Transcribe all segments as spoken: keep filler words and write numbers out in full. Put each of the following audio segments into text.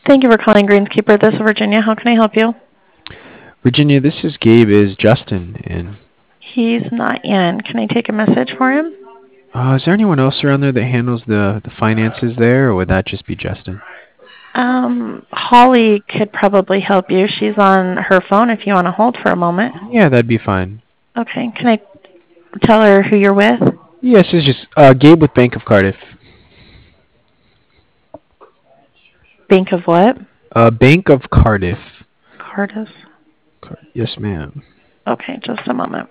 Thank you for calling Greenskeeper. This is Virginia. How can I help you? Virginia, this is Gabe. Is Justin in? He's not in. Can I take a message for him? Uh, is there anyone else around there that handles the, the finances there, or would that just be Justin? Um, Holly could probably help you. She's on her phone if you want to hold for a moment. Yeah, that'd be fine. Okay. Can I tell her who you're with? Yes, it's just uh, Gabe with Bank of Cardiff. Bank of what? Uh, Bank of Cardiff. Cardis. Car- yes, ma'am. Okay, just a moment.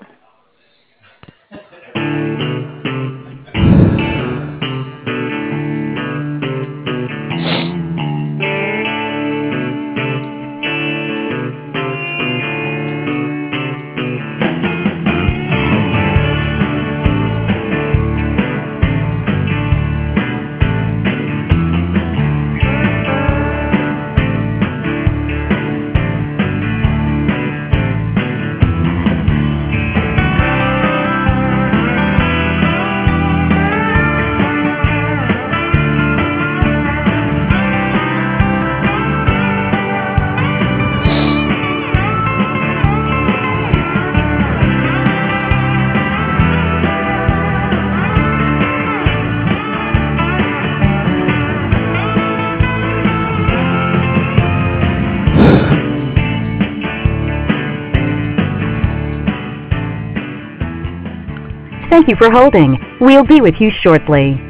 Thank you for holding. We'll be with you shortly.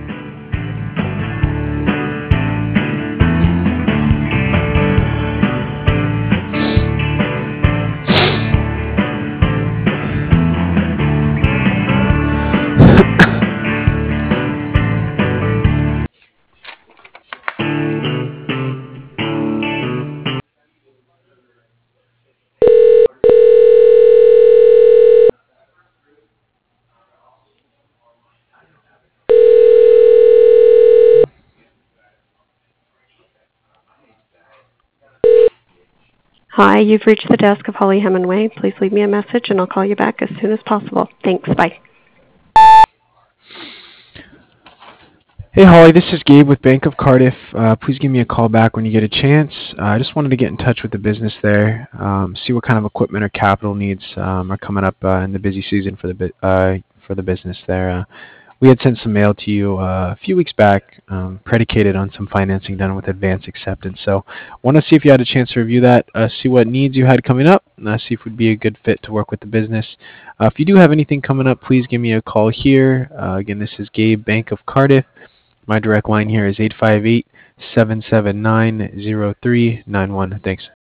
Hi, you've reached the desk of Holly Hemingway. Please leave me a message and I'll call you back as soon as possible. Thanks. Bye. Hey, Holly, this is Gabe with Bank of Cardiff. Uh, please give me a call back when you get a chance. Uh, I just wanted to get in touch with the business there, um, see what kind of equipment or capital needs um, are coming up uh, in the busy season for the bu- uh, for the business there. Uh, we had sent some mail to you uh, a few weeks back, um, predicated on some financing done with advance acceptance. So, want to see if you had a chance to review that, uh, see what needs you had coming up, and uh, see if it would be a good fit to work with the business. Uh, if you do have anything coming up, please give me a call here. Uh, again, this is Gabe, Bank of Cardiff. My direct line here is eight five eight, seven seven nine, zero three nine one. Thanks.